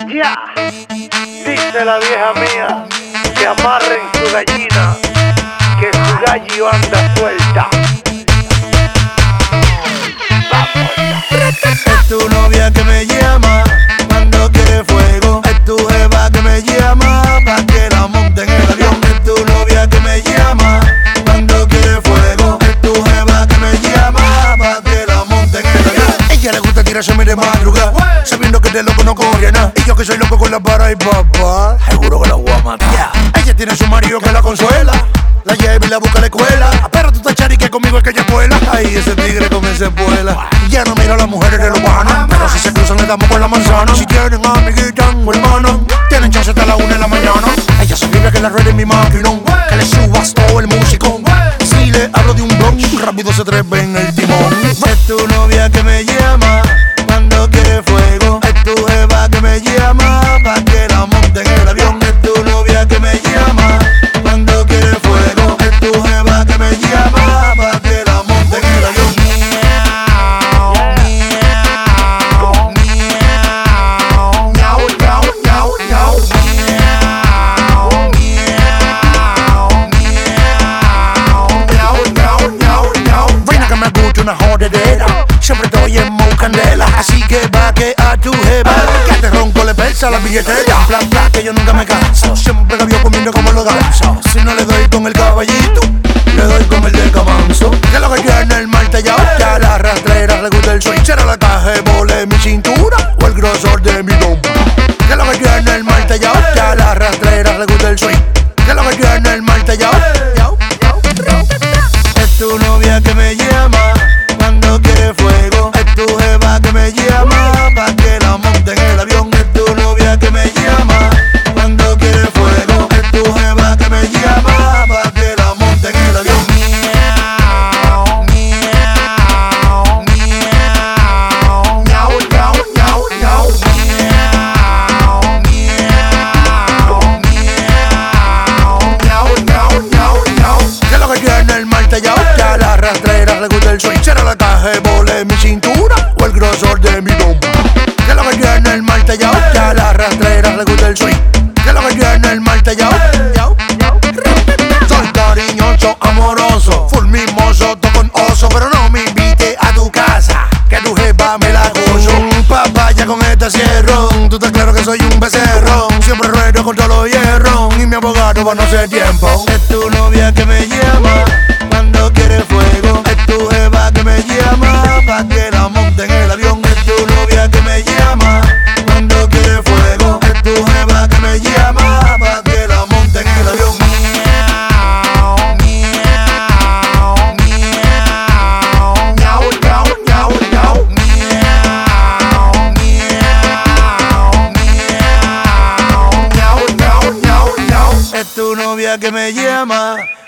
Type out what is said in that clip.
Ya, dice la vieja mía, que amarren su gallina, que su gallo anda suelta. Es tu novia que me llama cuando quiere fuego. Es tu jeva que me llama pa' que la monte en el avión. Es tu novia que me llama cuando quiere fuego. Es tu jeva que me llama pa' que la monte en el avión. Ella le gusta tirarse de madrugada, sabiendo que de loco no corre nada. Y yo que soy loco con la para y papá, seguro que la voy a matar. Ella tiene su marido que la consuela, la lleva y la busca a la escuela. Pero tú estás chari que conmigo es que ella vuela. Ay, ese tigre con ese vuela. Ya no mira a las mujeres de los panos, pero si se cruzan le damos con la manzana. Si tienen amiguitas o hermanos, tienen chance hasta la 1 de la mañana. Ella se vive que la red es mi maquinón, que le subas todo el músico. Si le hablo de un blon, rápido se trepa en el timón. Es tu novia que me llama cuando quiere fuego. Es tu jeva que me llama pa' que la monte en el avión. Es tu novia que me llama cuando quiere fuego. Es tu jeva que me llama pa' que la monte en el avión. Vaina que me gusta una jodedera, siempre estoy en Mo Candela. Así que va que a tu jeva, que te ronco le pesa la billetera. Plan, plan, que yo nunca me canso, siempre la vio comiendo como los gansos. Si no le doy con el caballito, le doy con el del camanzo. Que lo que tiene el martellao, que a la rastrera le gusta el swing. Será la caja de bole mi cintura o el grosor de mi lompa. Que lo que tiene el martellao, que a la rastrera le gusta el swing. Que lo que tiene el martellao. Es tu novia que me llama cuando quiere fuego. Es tu jeva que me llama pa' que la monte en el avión. Es tu novia que me llama cuando quiere fuego. Es tu jeva que me llama pa' que la monte en el avión. Que lo que tiene el martellao, que a la rastrera le gusta el swing. Será la caja de bole mi cintura o el grosor de mi lompa. Que lo que tiene el martellao, que a la rastrera le gusta el swing. Que lo que tiene el martellao. Soy cariñoso, amoroso, full mimoso, todo con oso. Pero no me invite a tu casa, que tu jefa me la gozo. Papaya con este cierrón, tú estás claro que soy un becerro. Siempre ruedo con todos los hierros y mi abogado va no sé tiempo. Es tu novia que me llama cuando quiere fuego. Es tu jeva que me llama pa' que la monte en el avión. Es tu novia que me llama cuando quiere fuego. Es tu jeva que me llama pa' que la monte en el avión. Es tu novia que me llama